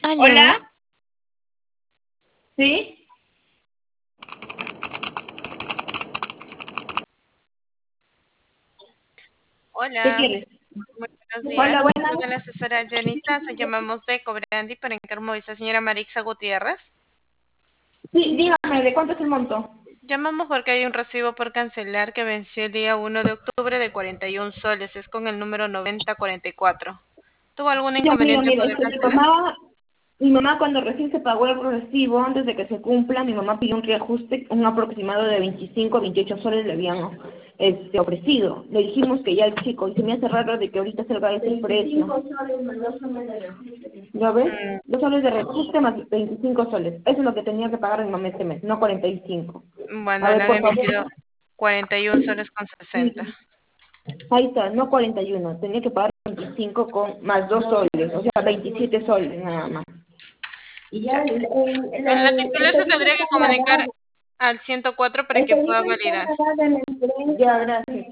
Hola, Aló, ¿sí? ¿Qué Hola, quieres? muy buenos Hola, días. buenas. Soy la asesora Janita. Se llamamos de Cobrandi para encargar movida señora Marixa Gutiérrez. Sí, dígame, ¿de cuánto es el monto? Llamamos porque hay un recibo por cancelar que venció el día 1 de octubre de 41 soles. Es con el número 9044. ¿Tuvo algún Ya, amiga, inconveniente en mira, poder cancelar? mi mamá cuando recién se pagó el recibo, antes de que se cumpla, mi mamá pidió un reajuste, un aproximado de 25 a 28 soles le habían ofrecido. Le dijimos que ya el chico, y se me hace raro de que ahorita salga ese precio. 25 soles más 2 soles de reajuste. ¿Ya ves? Mm, 2 soles de reajuste más 25 soles. Eso es lo que tenía que pagar mi mamá este mes, no 45. A bueno, le ver, han por favor. emitido 41 soles con 60. Ahí está, no 41, tenía que pagar 25 con más 2 soles, o sea, 27 soles nada más. Y ya Ya. La titular el se pedido tendría está que grabado, comunicar al 104 para el que pedido pueda está validar. grabado en el tren. Ya, gracias.